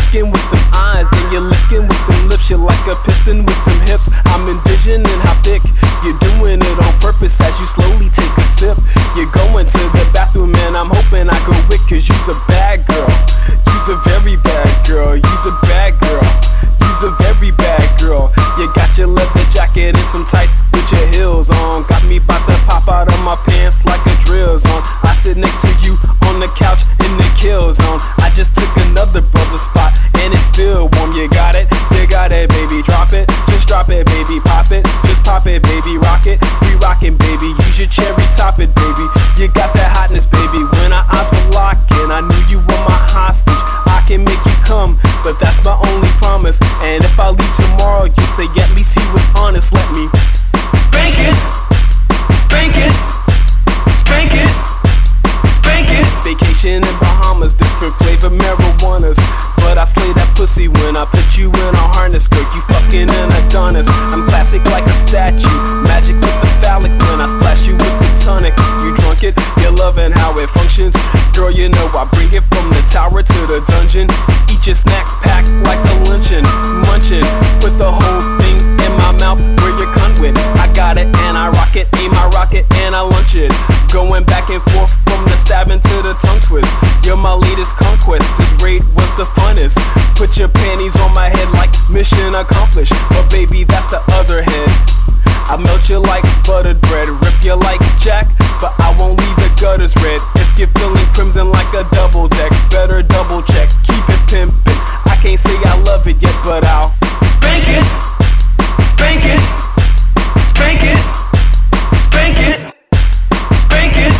looking with them eyes, and you're looking with them lips. You're like a piston with them hips. I'm envisioning how thick you're doing it on purpose as you slowly take a sip. You're going to the bathroom, and I'm hoping I go with, cause you's a bad girl. You's a very bad girl. You's a bad girl. You's a very bad girl. You got your leather jacket and some tights with your heels on. Got me bout to pop out of my pants like a drill zone. I sit next to you on the couch in the kill zone. I just took another brother's spot and it's still warm. You got it, baby. Drop it, just drop it, baby. Pop it, just pop it, baby. Rock it, we rockin', baby. Use your cherry, top it, baby. You got that hotness, baby. When our eyes were locking, I knew you were my hostage. I can make you come, but that's my only promise. And if I leave tomorrow, you say, at least he was honest. Let me spank it, spank it, spank it, spank it. Vacation in Bahamas, different flavor marijuanas. But I slay that pussy when I put you in a harness. Girl, you fucking an Adonis. I'm classic like a statue, magic with the phallic when I splash you with the tonic. You drunk it, you're loving how it functions. Girl, you know I bring it from the tower to the dungeon. Eat your snack pack like a luncheon. Munching, put the whole thing in my mouth where you cunt with. I got it and I rock it, aim I rock it and I lunch it. Going back and forth from the stabbing to the tongue twist. You're my latest conquest, this raid was the funnest. Put your panties on my head like mission accomplished. But baby, that's the other head. I melt you like buttered bread, rip you like Jack, but I won't leave the gutters red. If you're feeling crimson like a double deck, better double check, keep it pimpin'. I can't say I love it yet, but I'll spank it, spank it, spank it, spank it, spank it,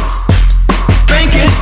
spank it,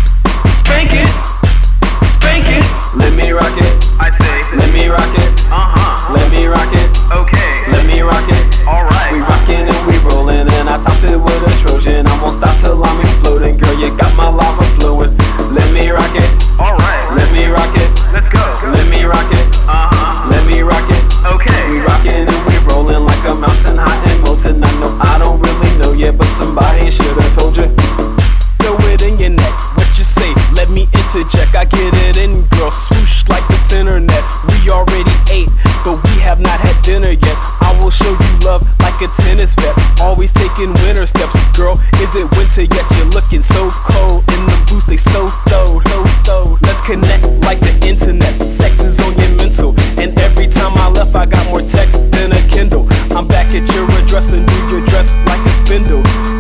spank it, spank it. Let me rock it, I say. Let me rock it, let me rock it, okay. Let me rock it, alright. We rockin' and we rollin', and I topped it with a Trojan. I won't stop till I'm exploding, girl. You got my lava flowing. Let me rock it, alright. Let me rock it, let's go. Let me rock it, let me rock it, okay. We rockin' and we rollin' like a mountain hot and molten. I know I don't really know yet, but somebody should've told you. Throw it in your neck, what you say? Let me interject. I get it in, girl. Swoosh like this internet. We already ate, but we have not had dinner yet. I will show you love like a tennis vet. Always taking winter steps, girl. Is it winter yet? You're looking so cold. In the boots, they so throwed. Let's connect like the internet. Sex is on your mental, and every time I left, I got more text than a Kindle. I'm back at your address and do your dress like a spindle.